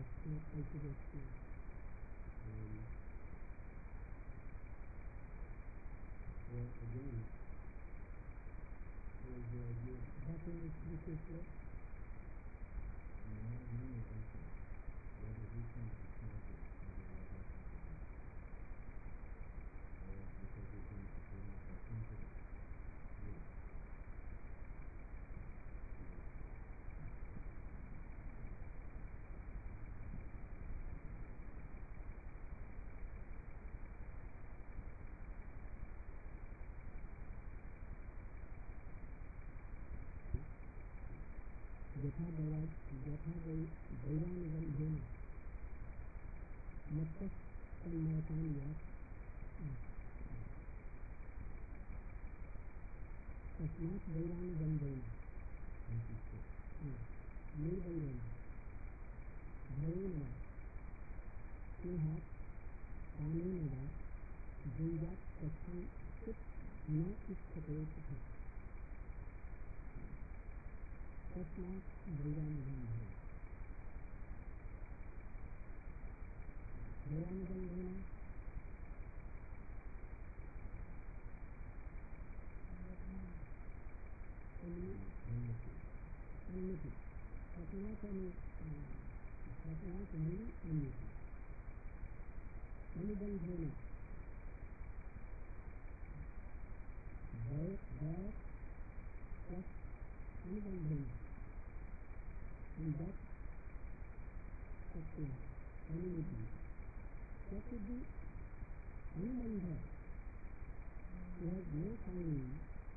not cultivate fear. Well, again, what is the idea? Walking is frequently. दैवानुबंधेन मत्तः तन्मयतां यात् तस्मात् दैवानुबंधेन निर्वैरेण भयेन वा स्नेहात् कामेन वा भूयात् कथञ्चित् न इच्छते तथा तस्मात् दैवानुबंधेन दैवानुबंधेन enmity. Tस्मात् enmity. अनुबंधेन भय plus अनुबंधेन and that enmity. What would be anubandha? Who has no sign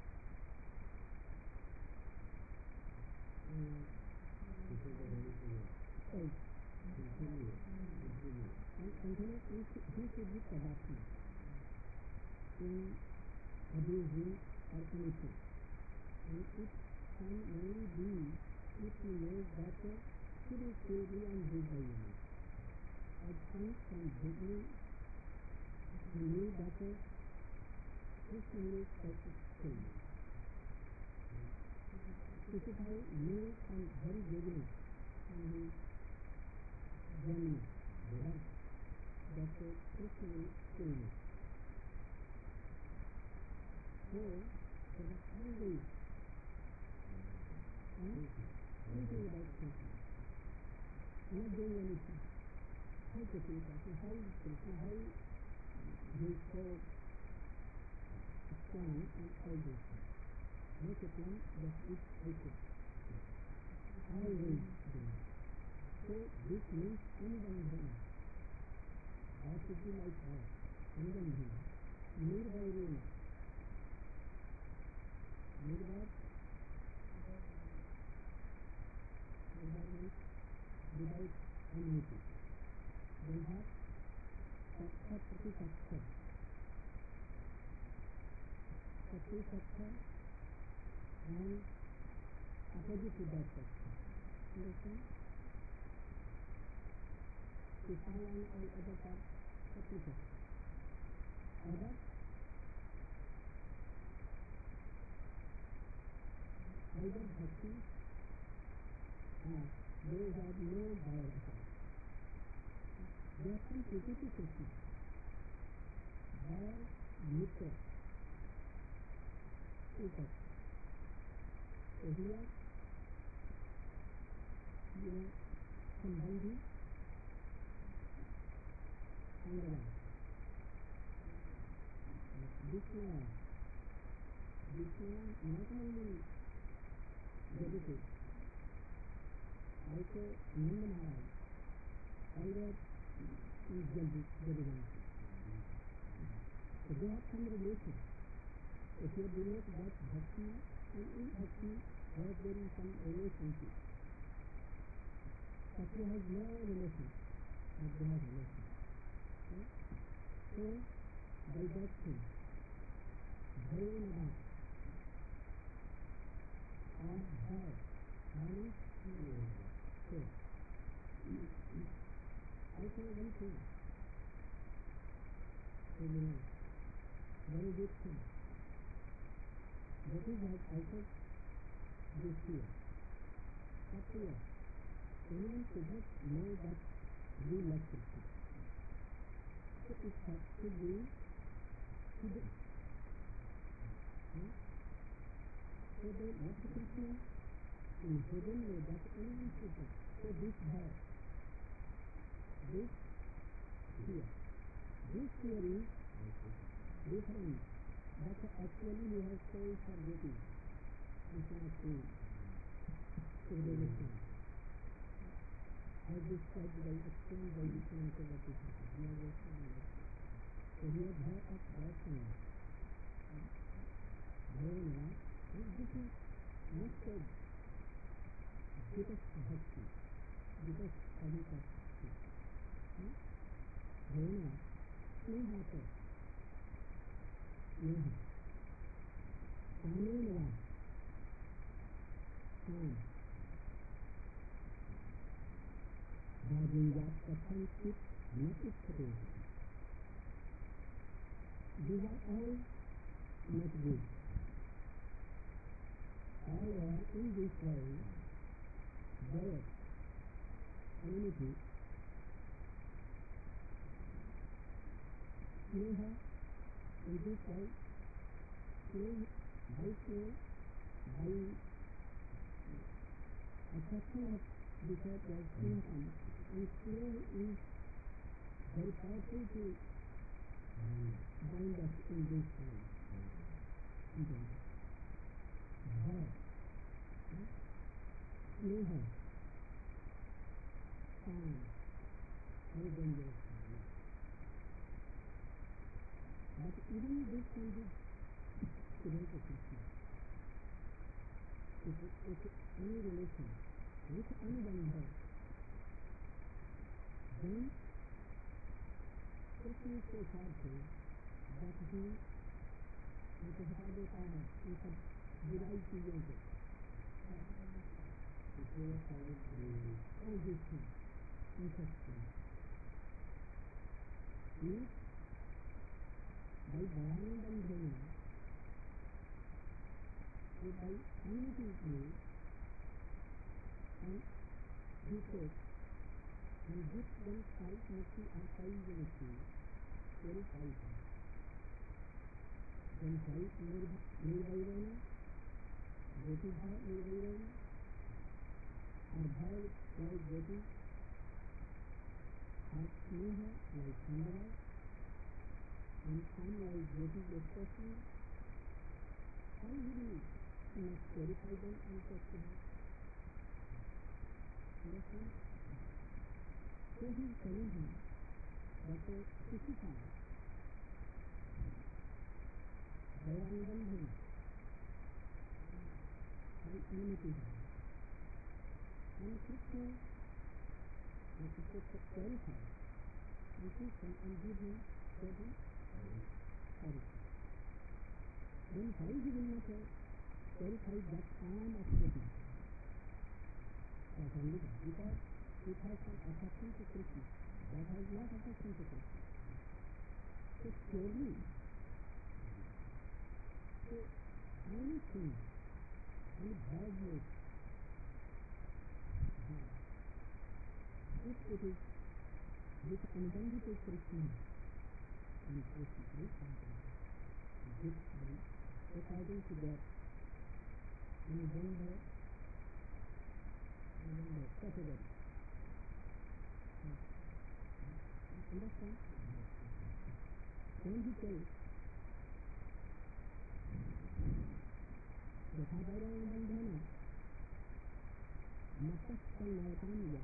and continuous, he should be productive in abusing or anything. And it can only be if he knows that he will still be on his way. At times from beginning, he knew that this only such this is how he knew from very beginning, from his journey, that this will kill me. So, there was always thinking about something, not doing anything. How to think of it, how he is so strong and all this. Make a plan that is wicked. Always doing. So this means anubandhana. How should be like that? Anubandhana. Nirvairena. Nirvair means without enmity. Then have sattva pratisattva. Pratisattva and opposite to that sattva. Understand? Kisai and all other parts pratisattva. Other either bhakti those have no power at all. They are some criticism. Bhaya, mitra, upat. So here, sambandhi, sangala. Vishnu not only dedicated, also Nanda Maharaj, either is Jadivanshi. So they have some relation. If you relate that bhakti and in bhakti, there is some relationship. Bhakti has no relation, but they have relation. Okay? So, by that thing, Bhayanada, or Bhaya, Bhaya so, also one thing, very good thing. That is like also this fear. But fear, anyone should not know that we love Krishna. So it has to be hidden. So they love Krishna in hidden way that anyone should know. So this verse, this here, this here is different, but actually we have told forgetting. It's not true. So they will say, as described by explained by the Sankara. So here there at that time, Bhavana, this is not said deepest bhakti, deepest adhika bhakti. Bhavana, sneha to, sneha, sanenva, san, Rajinjat Kathanchit Natikate. These are all not good. However, in this way, joyous, enmity, sneha, in this way, by attraction of because of thinking, and slow is very powerful to bind us in this way. Bhav, sneha, san, very dangerous. But even this can be student of Krishna. If any relation with anyone else, then Krishna is so powerful that he उनको हटा देता है इन सब बुराई चीज़ों को. All these things, interesting. By Bhavanandam Dhamma, by unity and he says, and this one five mukti and five unity, very five. Then five nirvairana, Jyoti bhav nirvairana, and bhav like Jyoti, and sneha like Chandra, and sun like Jyoti expression. How will you must clarify them and test them? Understand? So he is telling him that Krishna Bhavanandam Dhamma and enmity. And Krishna was supposed to clarify and Krishna and give him certain clarity. Then why he will not clarify that arm of Krishna? Because it has some attraction to Krishna. That has not attraction to Krishna. So slowly, so anything, any badness, if it is with unbelievable Krishna, and Krishna is something, this then, according to that, and then the category. Understand? When he says, यथा Bhavanandam Dhamma, Mattasannavtamya,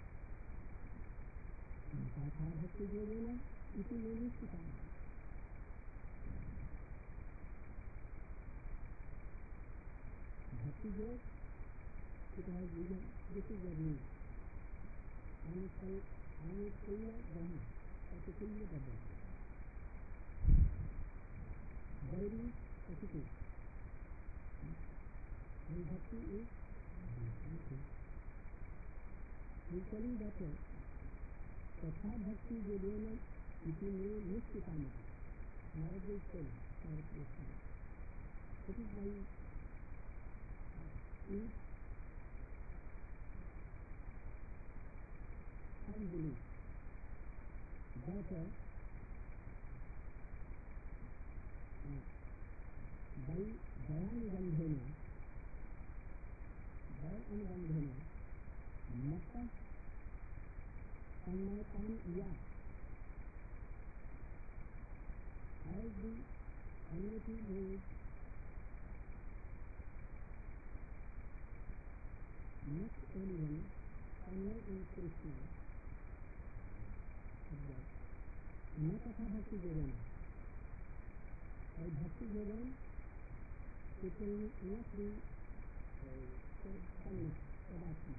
तथा भक्ति योगेन इति मे निश्चितम्. Bhakti yoga, it has given, this is the rule. Anukulya Brahma, particularly the Brahma. Very positive. And bhakti is okay. He is telling that तथा भक्ति योगेन इति मे निश्चितम्. Narada is telling, it is by unbelief. Therefore, by Dayanubandhena, Mata Sanmatan Ya, as the enmity is not anyone, Sanmay is Krishna. Nataka Bhakti Yogan. By Bhakti Yogan, it will not be Sanmay, Sadatma.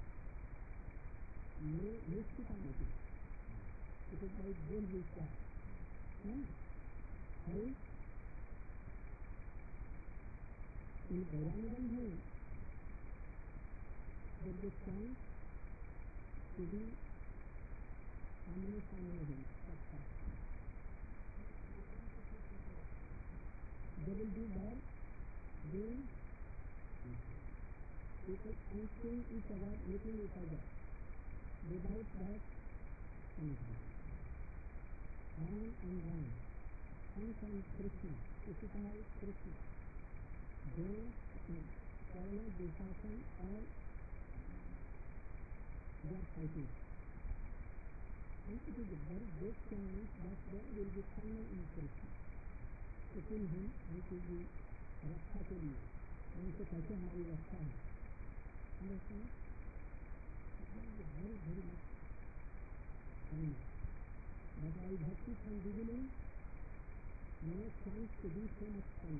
Nishtikamati. It is by good wisdom. How? In Dayanubandhana, there is chance to be Samane. They will be there doing people answering each other, meeting each other. Without that, anything. Ram and Ram, sons and Krishna, Krishna is Krishna. They, Karna, Dushasan, all they are fighting. And it is a very great chance that there will be someone in Krishna. To kill him, which will be Rakha ke liye. उनसे कैसे हमारी रक्षा है? Understand? Very, very much fun. But while bhakti from beginning, no chance to do so much fun.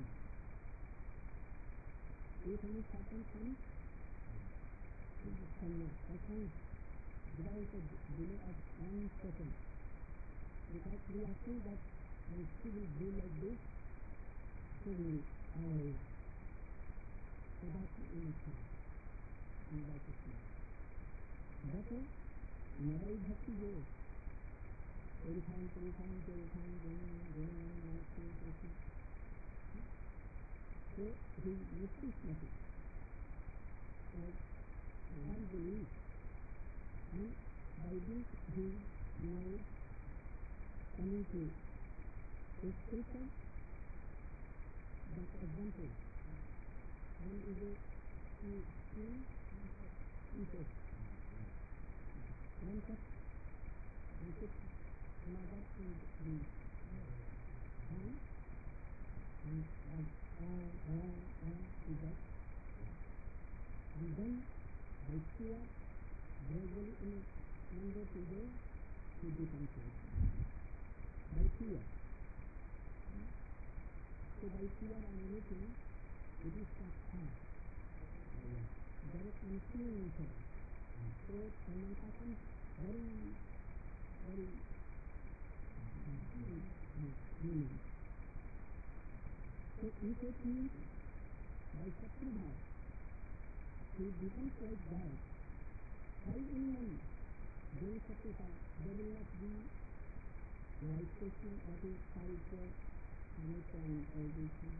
If any second comes, it is fun. I can't without a delay of 1 second. Because we are sure that when she will do like this, so will I. So that's the innocent. And that is not. Better, never bhakti goes. Every time, so he misses nothing. One belief. And by this he now coming to a station that example. One is a insect. One cup, insect, another is the hand, and is that. And then by fear, gradually in number to day, he becomes like. By fear. So by fear and anything, it is not hard. There is unseen nature. So Samanta comes very, very meaning. So if it means by Shakti Bhav, he becomes like that. By anyone doing Shakti Bhav, there will not be right question that is Saritra, Samitra and everything.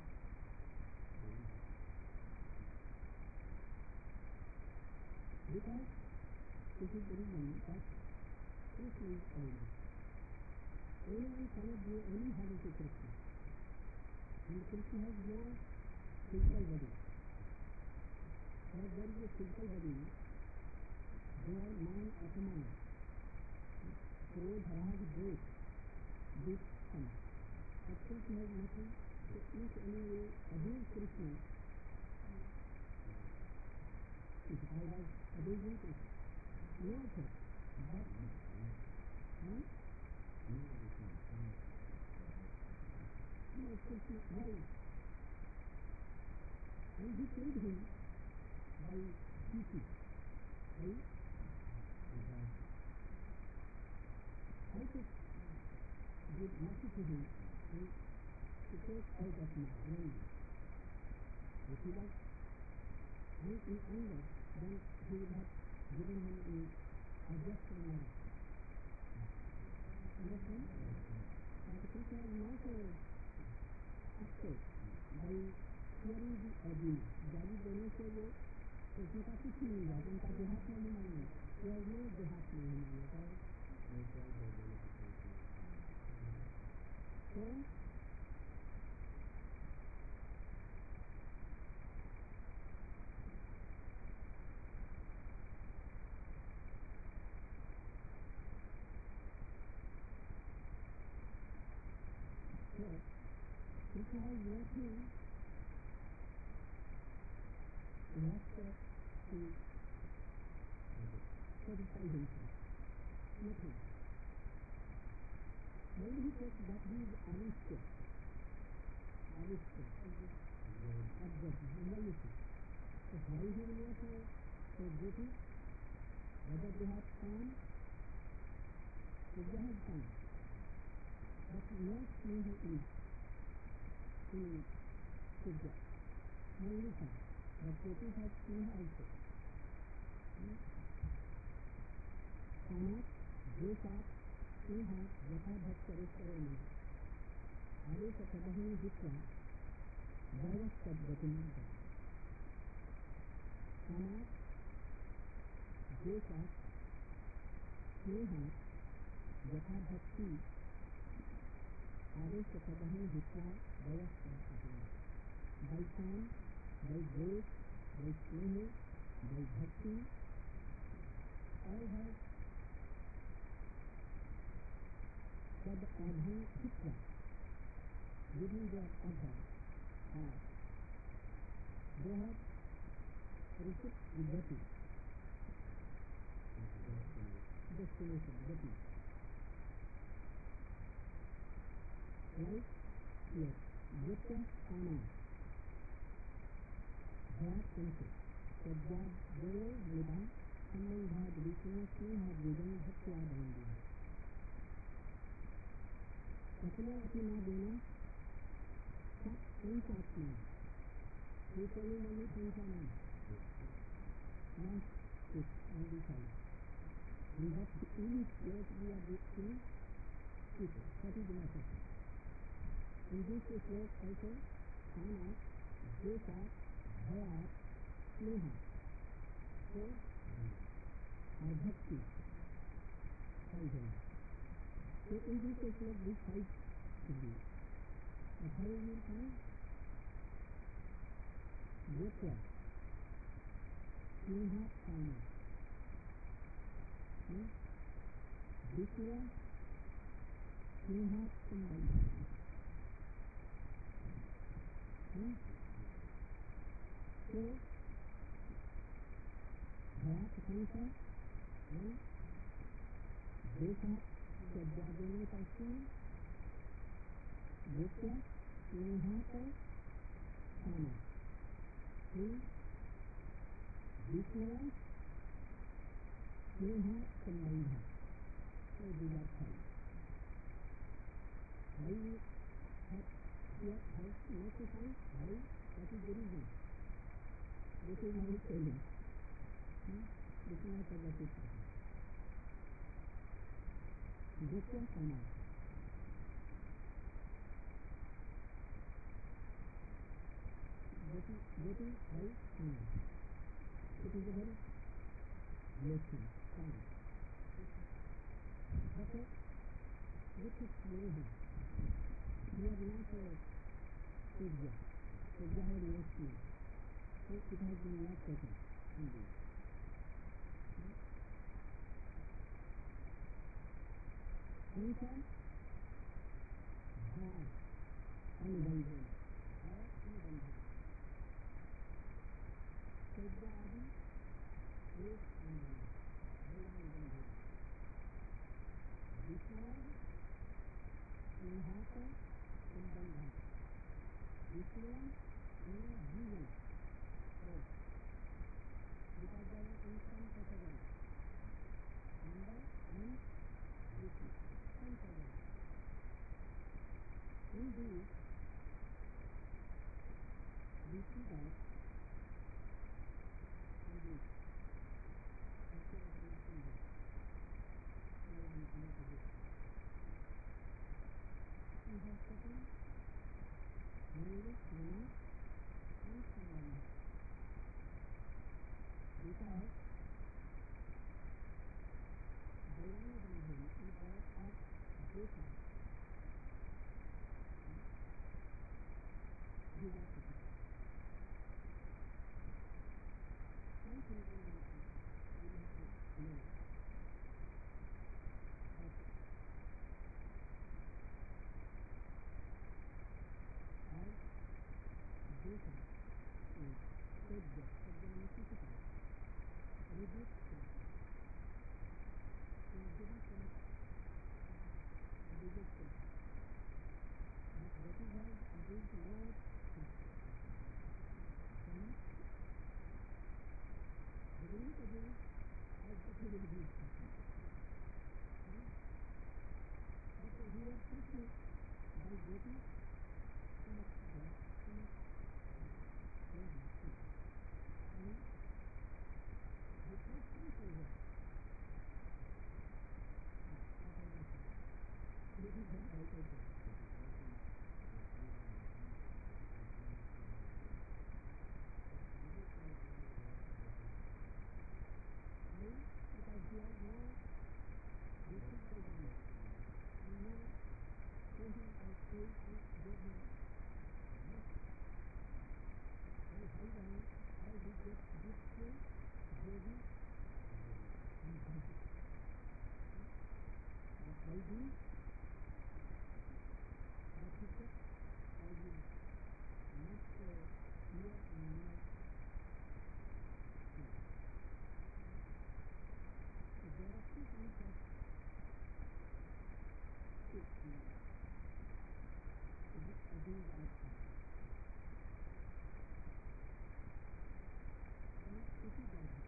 Because this is the reason that Krishna is always. Anyone cannot do any harm to Krishna. And Krishna has no physical body. As there is a physical body, there are 9 Atman. Krodh, Rag, Dvesh, this come. But Krishna has nothing. So if any way abuse Krishna, if I was abusing Krishna, no effect. But, Krishna, why? And he killed him by teaching. Right? I could give mercy to him and to take out of my hand. If he was in anger, then he would have given him in a just manner. Understand? But Krishna is not upset by hearing the abuse. Gaji dene se wo Krishna का कुछ नहीं हुआ, उनका देहात्मा नहीं माना, वो no देहात्मा नहीं माना, he has nothing left to satisfy himself. Nothing. When he says that he is Aristotelian, objective, analysis. So why he will not so duty? Whether they have time, if they have time. But no sneha is in subject. Only time. But Jyoti has sneha also. Kamat, Desat, sneha, Yatha Bhaksareshwaram. Adesha Kadahi Jitya, Vairastat Gatinanta. Kamat, Desat, sneha, Yatha Bhakti, Adesha Kadahi Jitya, Vairastat Gatinanta. By time, by grace, by sneha, by bhakti, all have said Adhan Chitra, giving their order, they have received the gati, destination, gati. Right? Yes. Gita Kana. That senses. Sajjad Deo Nida Samandhad Vishnu Sneha Vijan Bhaktya Bandhi. Kapila Atina Dena Sat Panchatma. We tell you only Panchanam. Not six, only five. We have to each place we are reaching people. That is the message. In this place also, Kana, Desat, Bhayat, Sneha. So, our bhakti. So, in this case, these five should be. But how will you find? Yatya, Sneha, Kana. Vishya, Sneha, Sambandha. So, Bharat Kansa, one, Desat, Sajjadene Passion, Vishya, Snehata, Kana. Three, Vishya, Sneha, Sambandha. So, these are five. Why we have yet has not to find? Why? That is the reason. This is my telling. This is my suggestion. Jyotya Kana. Jyoti by Kana. It is a very blessing. Kana. But with its name, we are not a Sujya. Sujya has no name. So it has been not taken indeed. Kansa, Bhar, Anubandhan. Bhar, Anubandhan. Sajja Adi, Ek Anubandhan. Anubandhan. Vishya, Snehata, Sambandha. Vishya, Vijan. Because they are instant category. Number and Vishnu. Category. In this, we see that in this, we have taken mainly Kana and Sambandha. Because Balanabandhan is that of Desat. These are taken. Something we have to know. But all necessity, reduce stress. Tragedy cannot reduce stress. But that is why there is no stress. Beginning to do as the theory is. But we are thinking by getting so much stress, so much stress. And the first thing is what? This is what I told you. Because we are now basic government. And now taking our state government. And how long I will get this thing, ready, and budget. But by this, the ticket I will not clear and more. So there are two kinds of things. These are city government.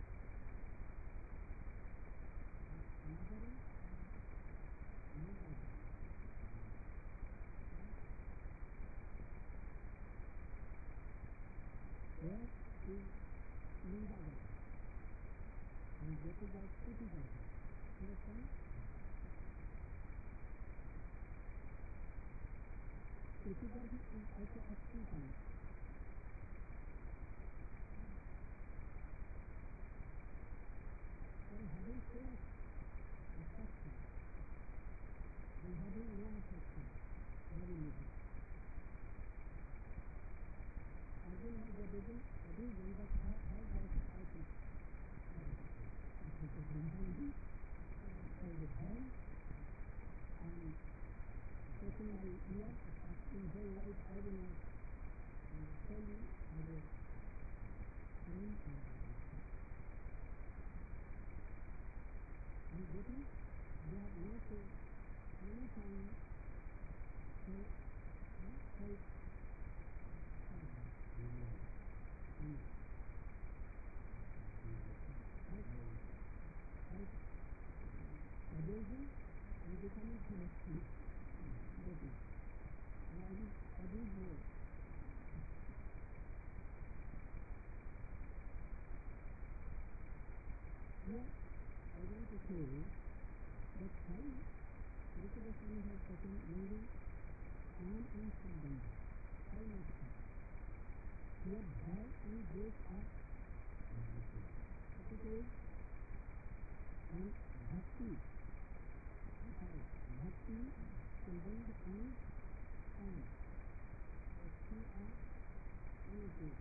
Another is no government. There is Linda government. And that is our city government. Understand? City government is also of two kinds. And having failed affection, and having no affection, very little. Again, the begin, again, when the how does I think? Because reminding all the time, and taking my ear, asking whole life, I will not tell you, I will train and getting, they are not any time help abusing and becoming connected. That is. And I will abuse more. Here, I want to say that how Rishika Swami has taken only Am and Sambandha. How much time? Here, Bhai and Desh are opposite and Bhakti. Bhakti, Sambandha and Am. The three are unattached.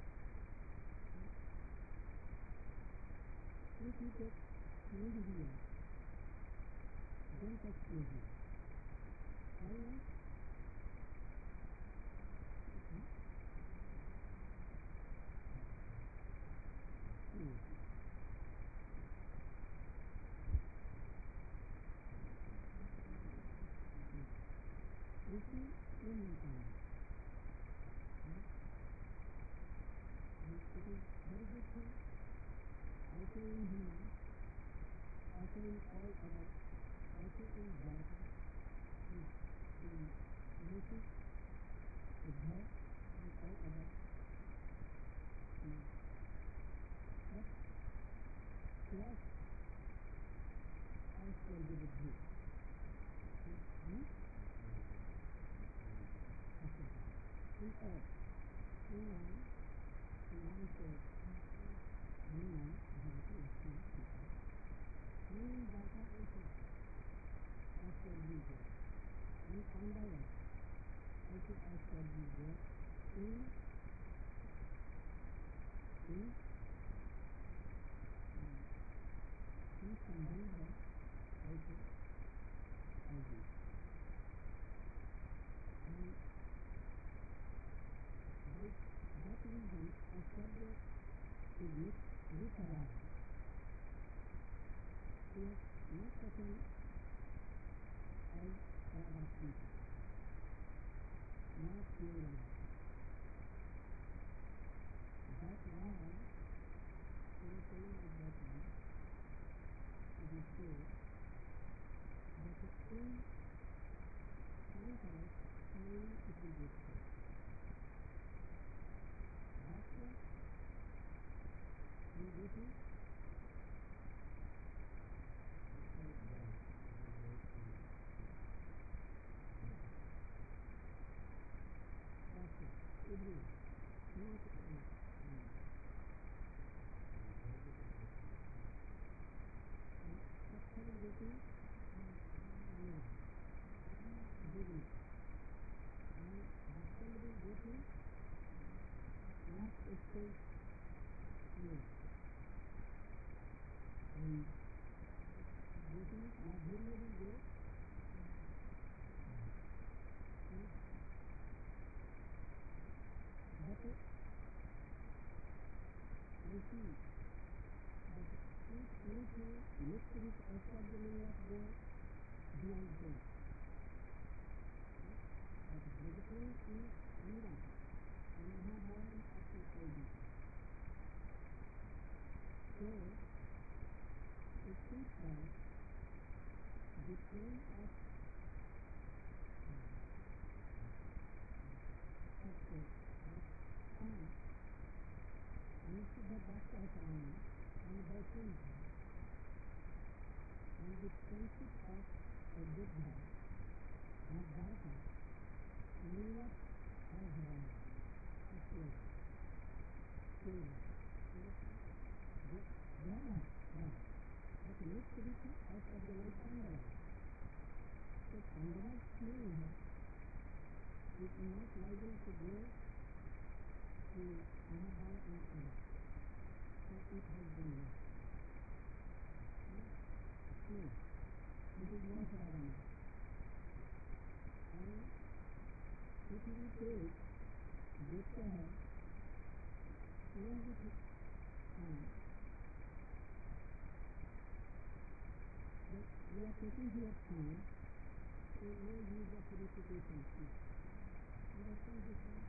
If you take maybe here, don't touch easy. Why not? You see, in time, it is very good thing. Also in Hindu, also in all other, also in Bharata, in Muslim, Buddha, and all other. But plus, I shall be with you. In all, in one says, Hanuman, Bharata, Lakshmana, Sita. In Bharata also, I shall be there. In Pandava, also I shall be there. In Sambandha, also I will. And that reason, I said that is mixed with Raj. He has not taken as Radhakrishna, not pure Raj. That Raj, in a saying of that one, it is said that in contrast, only it will get said. After we go to everyone, not after we go to Devi, and after we go to last stage, and this is Madhurya will go but we see that if anything mixed with outside the will not go beyond them. But vegetarian is Mira and Mahabharata is actually ID. So it seems that the train of the back of and by saying and the friendship of a big man and Bharata will not have her own. But next to it out of the word Pandava. So Pandava's claim is not liable to go to Mahabharata and Ava. So it has been lost. No, it is not Ravana. And if we take Jyotiha along with but we are taking here time, so no use of recitation. Understand this one?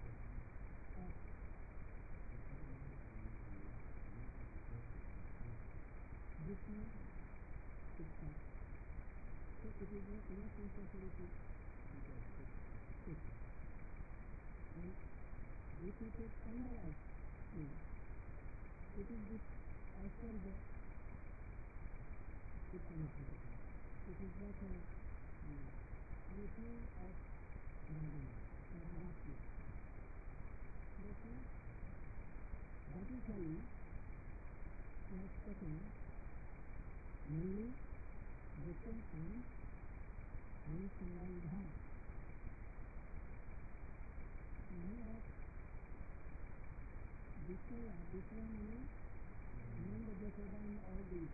This one is that. So it is not necessary to fix. And if you take Pandava's it is this after the it is not anything of Ravana or Ravana. That is why he has taken mainly different forms and Sambandha. Now that before meaning Nanda Jashoda and all these.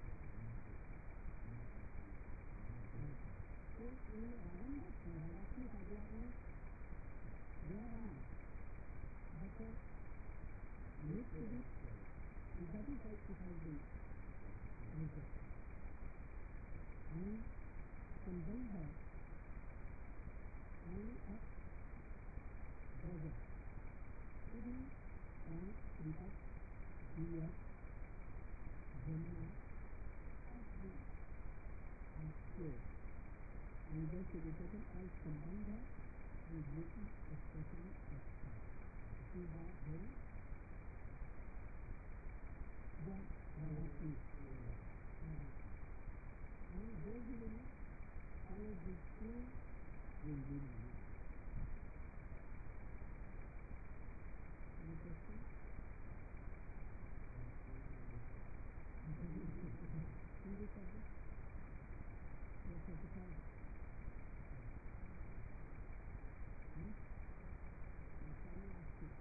So in Radhakrishna Sadhya there are but need to be that is why it has been rejected. And Sambandha only of brother. Even from Deepak, Diya, Jamuna, and Sure. And they should be taken as Sambandha and Jyoti, especially as we have very that Radhakrishna. And those who will follow these two will be released. Any question? In this subject? You are satisfied? Shall I ask you?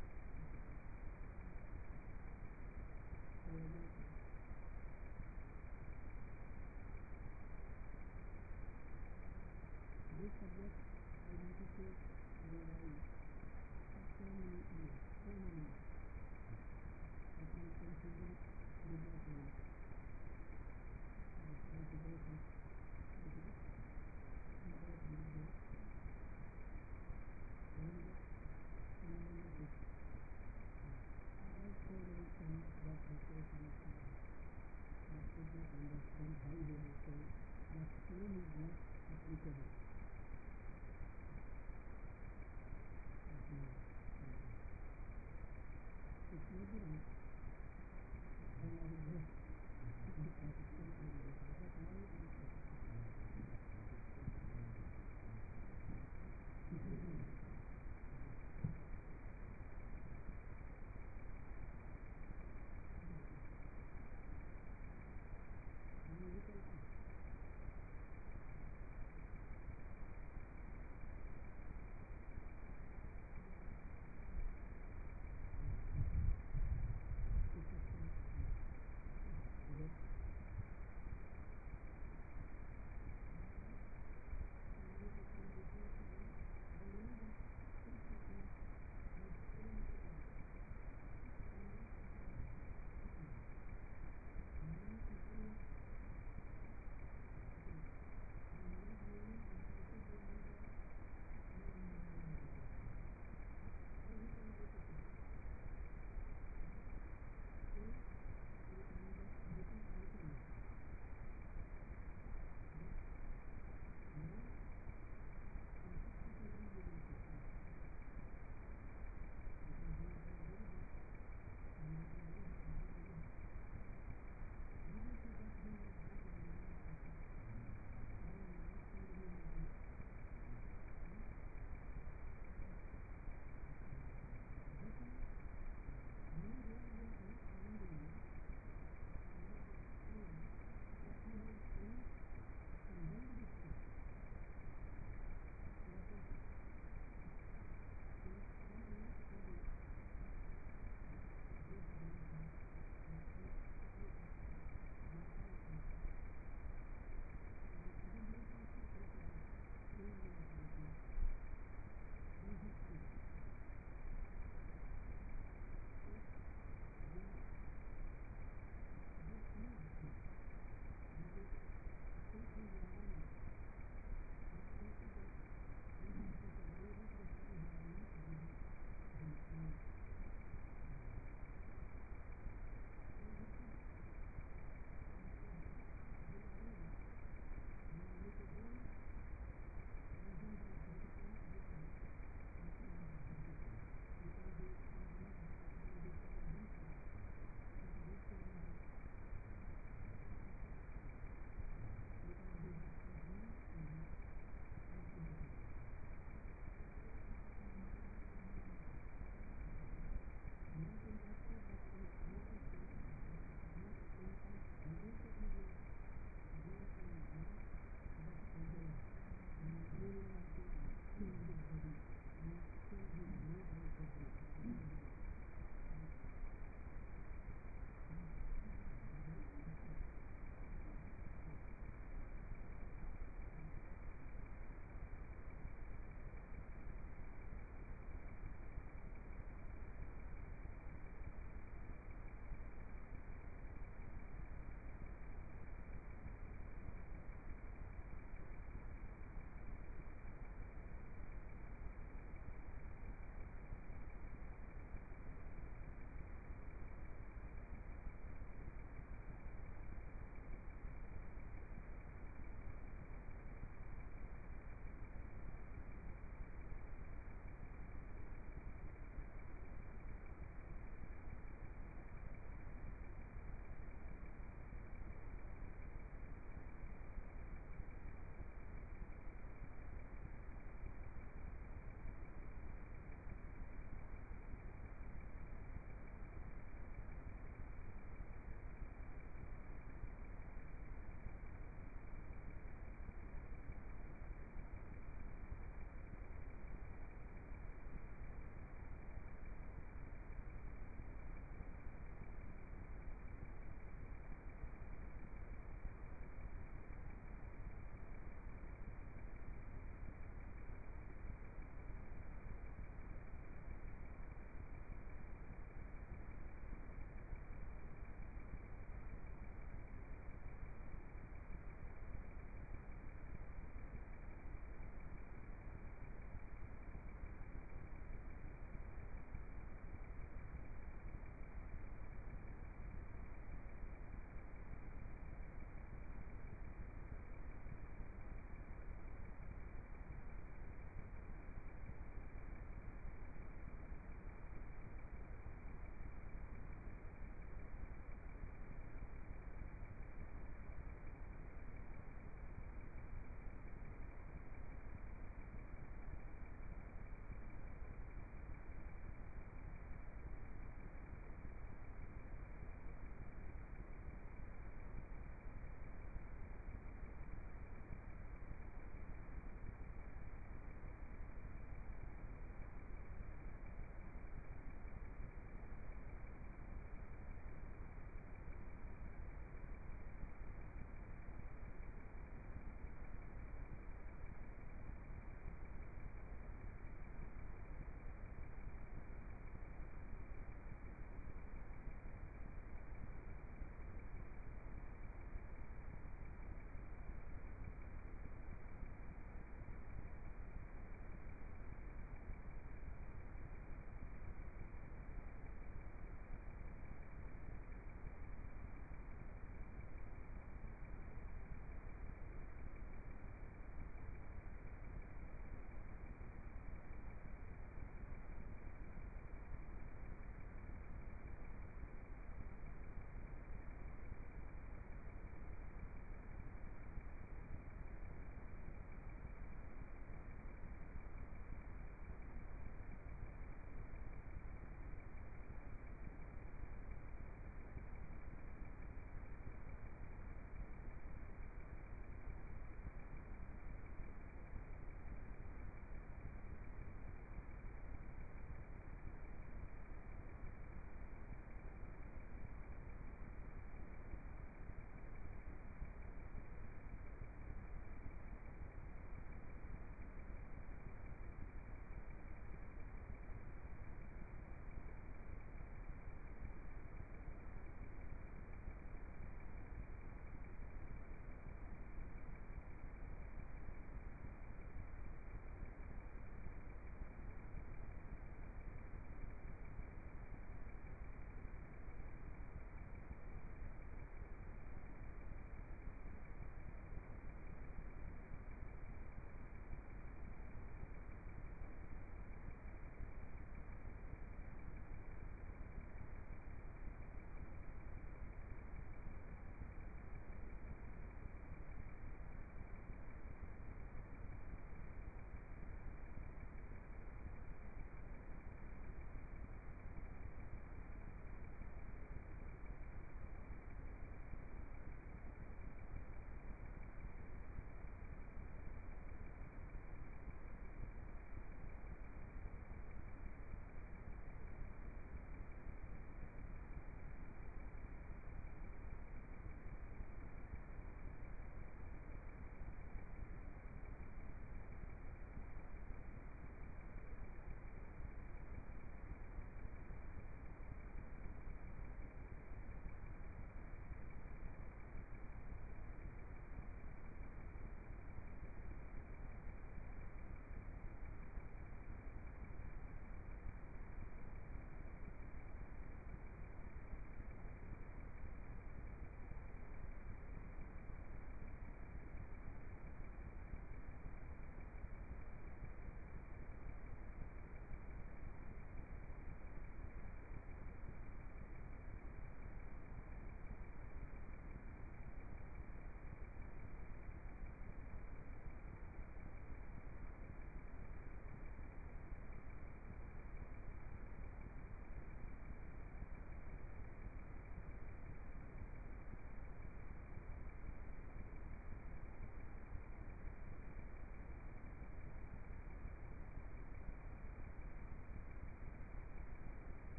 This subject I wanted to revise for so many years. I can consider did not mean consider such also will come that situation could not understand how he will say that term is not applicable. It may be right.